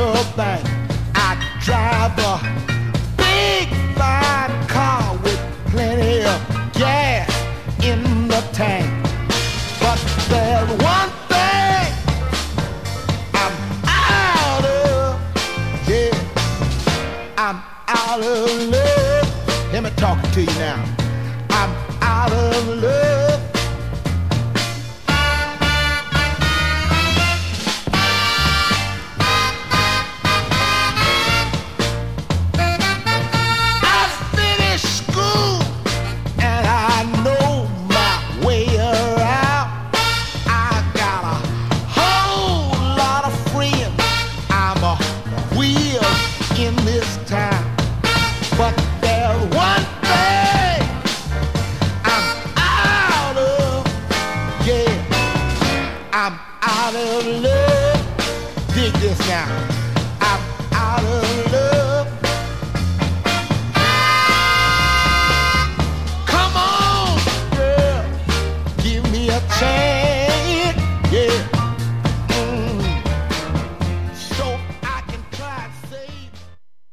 a bank. I drive a big fine car with plenty of gas in the tank. But there's one thing I'm out of, yeah, I'm out of love. Let me talk to you now. I'm out of love. Now, I'm out of love. Come on, girl, give me a chance.